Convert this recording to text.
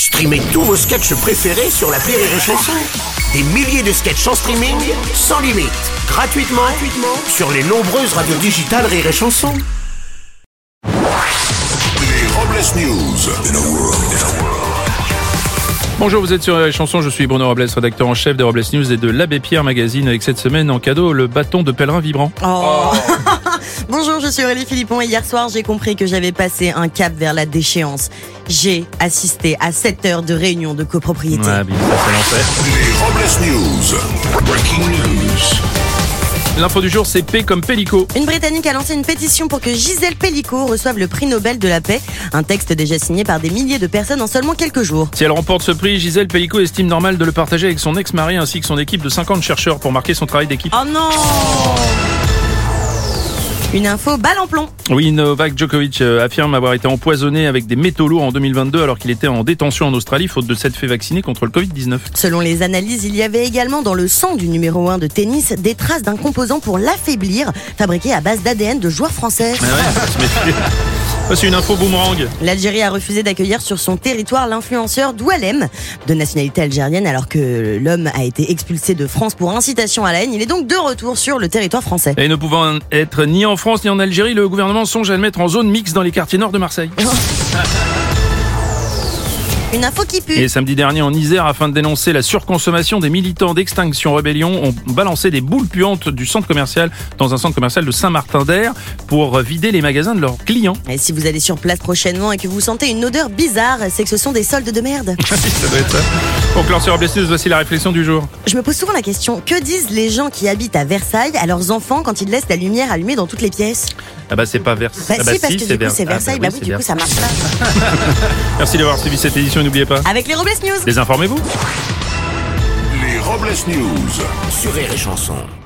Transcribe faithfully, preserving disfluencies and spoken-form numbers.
Streamez tous vos sketchs préférés sur l'appli Rire et Chanson. Des milliers de sketchs en streaming, sans limite, gratuitement, gratuitement sur les nombreuses radios digitales Rire et Chanson. Les Robles News. In a world, in a world. Bonjour, vous êtes sur les chansons, je suis Bruno Robles, rédacteur en chef des Robles News et de l'Abbé Pierre Magazine, avec cette semaine en cadeau le bâton de pèlerin vibrant. Oh. Bonjour, je suis Aurélie Philippon et hier soir j'ai compris que j'avais passé un cap vers la déchéance. J'ai assisté à sept heures de réunion de copropriété. Ah, bien, ça c'est l'enfer. Les Robles News. Breaking news. L'info du jour, c'est P comme Pélico. Une Britannique a lancé une pétition pour que Gisèle Pelicot reçoive le prix Nobel de la paix. Un texte déjà signé par des milliers de personnes en seulement quelques jours. Si elle remporte ce prix, Gisèle Pelicot estime normal de le partager avec son ex-mari ainsi que son équipe de cinquante chercheurs pour marquer son travail d'équipe. Oh non! Une info balle en plomb. Oui, Novak Djokovic affirme avoir été empoisonné avec des métaux lourds en deux mille vingt-deux alors qu'il était en détention en Australie faute de s'être fait vacciner contre le covid dix-neuf. Selon les analyses, il y avait également dans le sang du numéro un de tennis des traces d'un composant pour l'affaiblir, fabriqué à base d'A D N de joueurs français. Ah ouais, faut se méfier. C'est une info boomerang. L'Algérie a refusé d'accueillir sur son territoire l'influenceur Doualem, de nationalité algérienne, alors que l'homme a été expulsé de France pour incitation à la haine. Il est donc de retour sur le territoire français. Et ne pouvant être ni en France ni en Algérie, le gouvernement songe à le mettre en zone mixte dans les quartiers nord de Marseille. Une info qui pue. Et samedi dernier en Isère, afin de dénoncer la surconsommation, des militants d'Extinction Rébellion ont balancé des boules puantes du centre commercial dans un centre commercial de Saint-Martin-d'Air pour vider les magasins de leurs clients. Et si vous allez sur place prochainement et que vous sentez une odeur bizarre, c'est que ce sont des soldes de merde. Ça doit être ça. Pour clore sur Robles News, voici la réflexion du jour. Je me pose souvent la question, que disent les gens qui habitent à Versailles à leurs enfants quand ils laissent la lumière allumée dans toutes les pièces? Ah bah c'est pas Versailles. Bah, ah bah si, parce si, que c'est du coup c'est Vers... Versailles, ah bah, bah, oui, oui, du coup Vers... ça marche pas. Merci d'avoir suivi cette édition et n'oubliez pas. Avec les Robles News. Désinformez-vous. Les Robles News. Sur Rire et Chanson.